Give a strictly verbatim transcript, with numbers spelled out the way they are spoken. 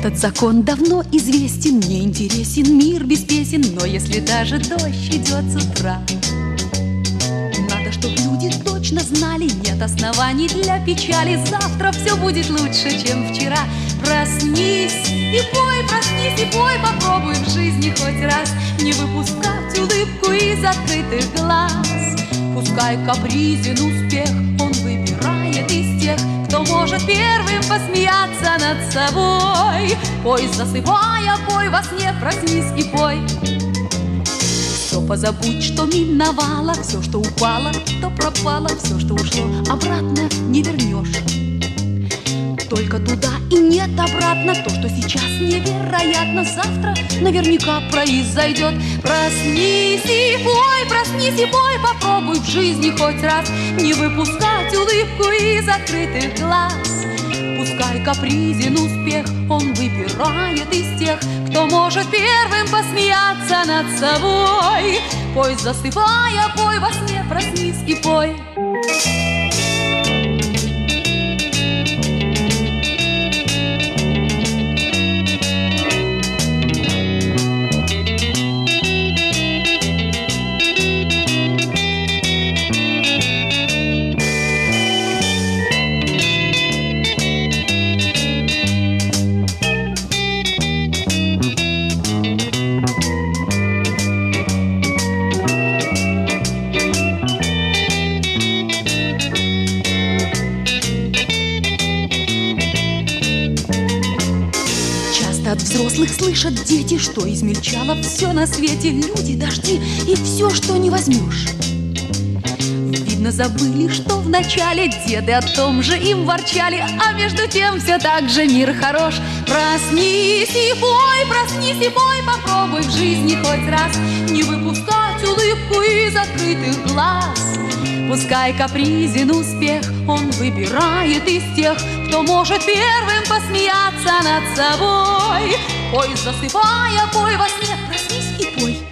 Этот закон давно известен, мне интересен мир без песен. Но если даже дождь идет с утра, надо, чтоб люди точно знали, нет оснований для печали. Завтра все будет лучше, чем вчера. Проснись и пой, проснись и пой, попробуй в жизни хоть раз не выпускать улыбку из открытых глаз. Пускай капризен успех, он выбирает из тех, кто может первым посмеяться над собой. Пой, засыпая, пой во сне, проснись и пой. Все позабудь, что миновало, все, что упало, то пропало, все, что ушло, обратно не вернешь. Только туда и нет обратно. То, что сейчас невероятно, завтра наверняка произойдет. Проснись и пой, проснись и пой, попробуй в жизни хоть раз не выпускать улыбку из открытых глаз. Пускай капризен успех, он выбирает из тех, кто может первым посмеяться над собой. Пой, засыпая, пой во сне, проснись и пой. От взрослых слышат дети, что измельчало все на свете. Люди, дожди и все, что не возьмешь. Видно, забыли, что вначале деды о том же им ворчали, а между тем все так же мир хорош. Проснись и пой, проснись и пой, попробуй в жизни хоть раз не выпускать улыбку из открытых глаз. Пускай капризен успех, он выбирает из тех, кто может первым посмеяться над собой. Пой, засыпая, пой во сне, проснись и пой.